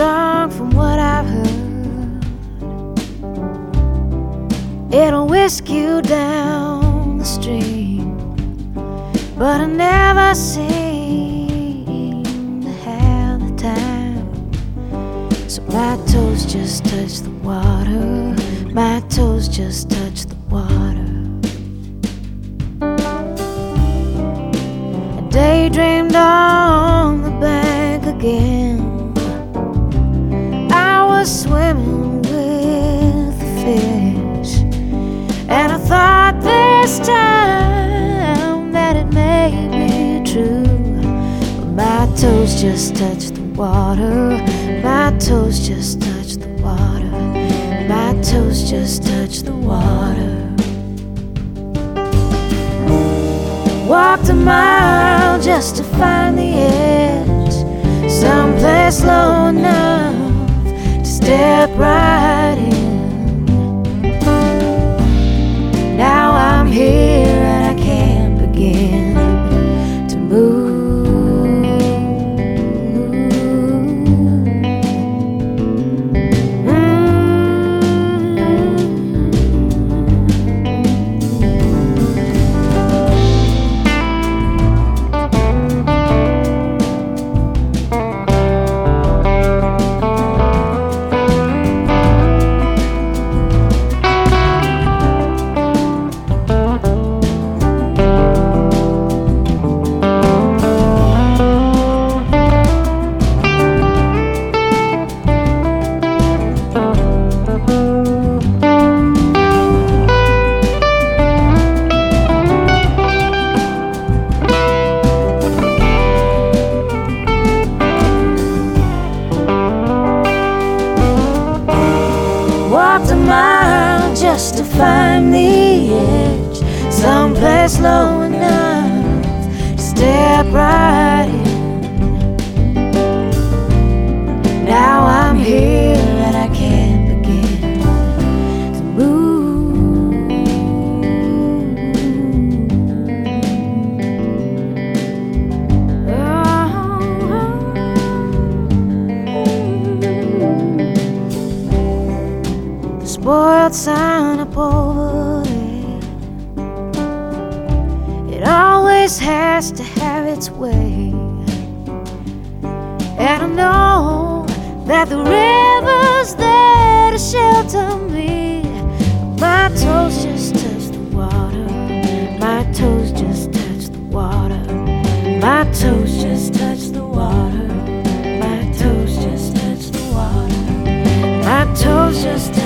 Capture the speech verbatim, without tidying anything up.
song from what I've heard. It'll whisk you down the stream, but I never seem to have the time. So my toes just touch the water, my toes just touch the water. I daydreamed on the bank again. I was swimming with the fish, and I thought this time that it may be true. But my toes just touch the water, my toes just touch the water, my toes just touch the water. Walked a mile just to find the edge, someplace low enough to step right in. Now I'm here and I can't begin to move. Walked a mile just to find the edge, someplace low enough to step right in. Now I'm here and I can't begin to move. Oh. Spoiled sign up over there, it always has to have its way. And I know that the river's there to shelter me. My toes just touch the water, my toes just touch the water, my toes just touch the water, my toes just touch the water, my toes just